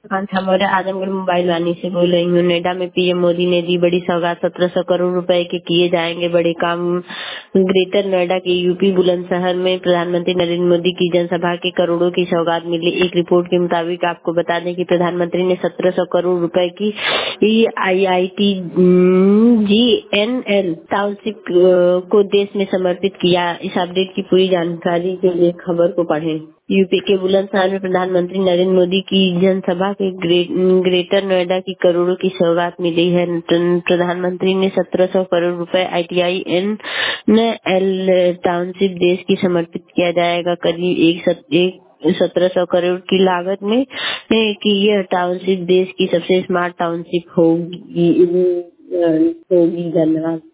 आंथा Maurya Azamgarh mobile वानी से बोल रही हूँ। नोएडा में पीएम मोदी ने दी बड़ी सौगात, 1700 करोड़ रुपए के किए जाएंगे बड़े काम। ग्रेटर नोएडा के यूपी बुलंदशहर में प्रधानमंत्री नरेंद्र मोदी की जनसभा के करोड़ों की सौगात मिली। एक रिपोर्ट के मुताबिक आपको बता दें कि प्रधानमंत्री ने 1700 करोड़ रुपए की IIT GNL टाउनशिप को देश में समर्पित किया। इस अपडेट की पूरी जानकारी के लिए खबर को पढ़ें। यूपी के बुलंदशहर में प्रधानमंत्री नरेंद्र मोदी की जनसभा के ग्रेटर नोएडा की करोड़ों की सौगात मिली है। प्रधानमंत्री ने 1700 करोड़ रुपए ITINL टाउनशिप देश की समर्पित किया जाएगा। करीब 1700 करोड़ की लागत में कि यह टाउनशिप देश की सबसे स्मार्ट टाउनशिप होगी। धन्यवाद।